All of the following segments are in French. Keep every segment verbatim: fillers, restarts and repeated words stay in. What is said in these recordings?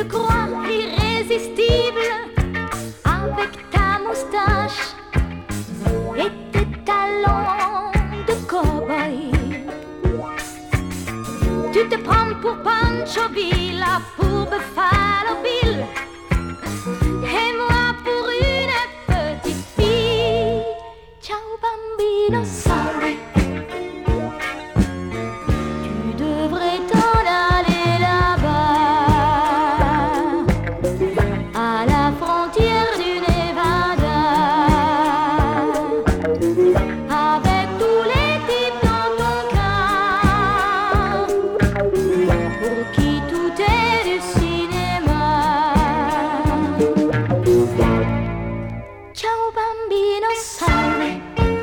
te crois irrésistible avec ta moustache et tes talons de cow-boy. Tu te prends pour Pancho Villa, pour Buffalo Bill, et moi pour une petite fille. Ciao bambino, sorry. Tu devrais t'en aller là-bas, à la frontière du Nevada, avec tous les types dans ton cas, pour qui tout est du cinéma. Ciao bambino, sorry.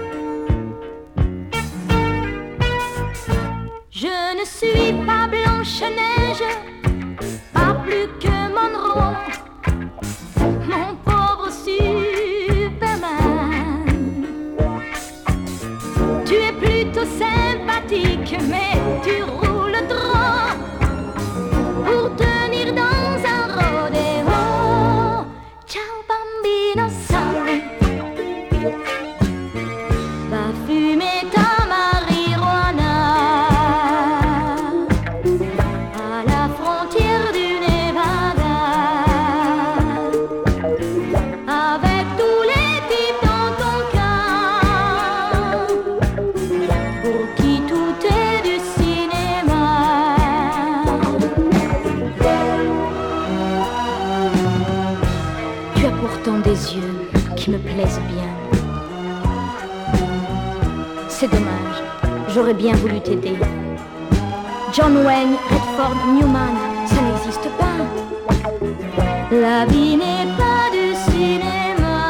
Je ne suis pas Blanche-Neige, pas plus que Monroe, mon pauvre Superman. Tu es plutôt sympathique, mais tu roules trop pour tenir dans un rodéo. Ciao bambino, sorry. Va fumer ta marijuana à la frontière du Nevada, avec tous les types dans ton cas, pour qui tout est du cinéma. Tu as pourtant des yeux qui me plaisent bien. C'est dommage, j'aurais bien voulu t'aider. John Wayne, Redford, Newman, ça n'existe pas. La vie n'est pas du cinéma.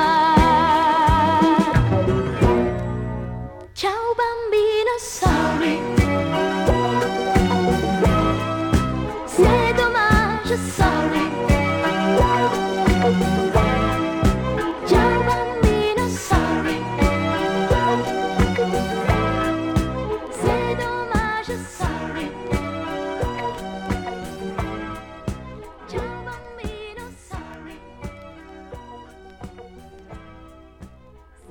Ciao bambino, sorry. C'est dommage, sorry.